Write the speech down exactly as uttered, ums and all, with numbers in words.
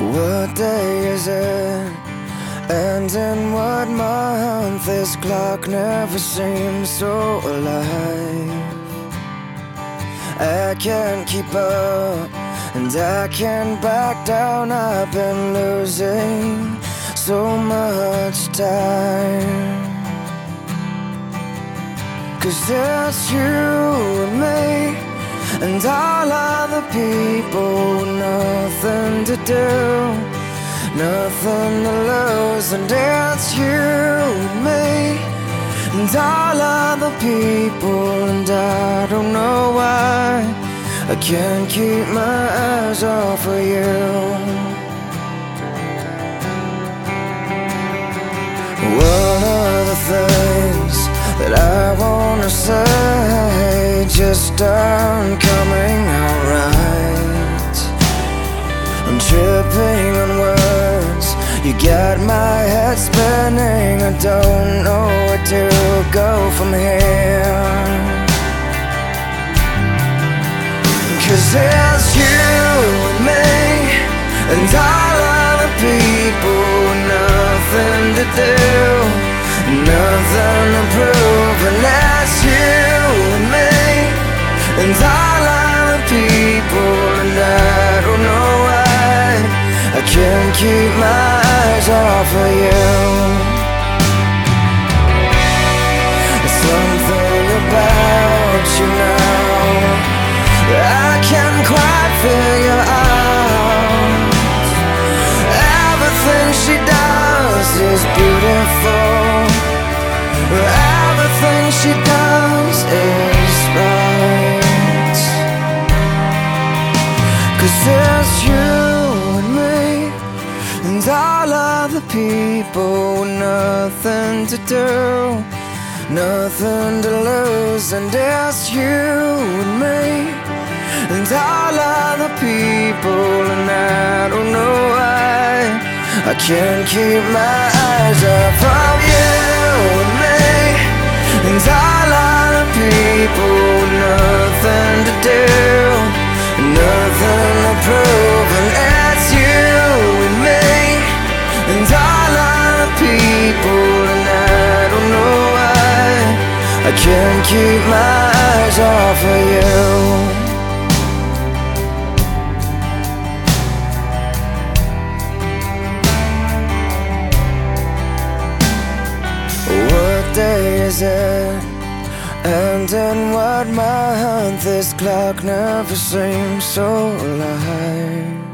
What day is it? And in what month? This clock never seems so alive. I can't keep up, and I can't back down. I've been losing so much time. 'Cause it's you and me, and all other people with nothing to do, nothing to lose. And it's you and me, and all other people. And I don't know why I can't keep my eyes off of you. What are the things that I wanna say just aren't coming out right? I'm tripping on words, you got my head spinning. I don't know where to go from here. 'Cause it's you and me, and all other people with nothing to do, nothing to prove. And that's you and me, and all other people. And I don't know why I can't keep my eyes off of you. There's something about you now I can't quite figure out. Everything she does is beautiful, everything she does is right. 'Cause it's you and me, and all other people with nothing to do, nothing to lose. And it's you and me, and all other people. And I don't know why I can't keep my eyes off of you and me, and all other people with nothing to do, nothing to prove. And it's you and me, and all other people. And I don't know why I can't keep my eyes off of you. What day is it? And in what month? This clock never seems so alive.